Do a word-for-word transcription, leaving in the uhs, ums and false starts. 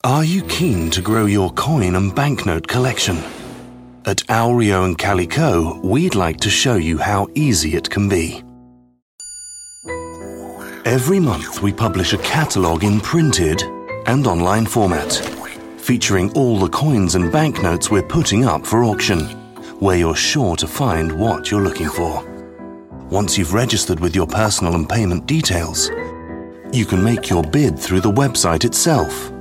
Are you keen to grow your coin and banknote collection? At Aureo and Calico, we'd like to show you how easy it can be. Every month we publish a catalogue in printed and online format, featuring all the coins and banknotes we're putting up for auction, where you're sure to find what you're looking for. Once you've registered with your personal and payment details, you can make your bid through the website itself.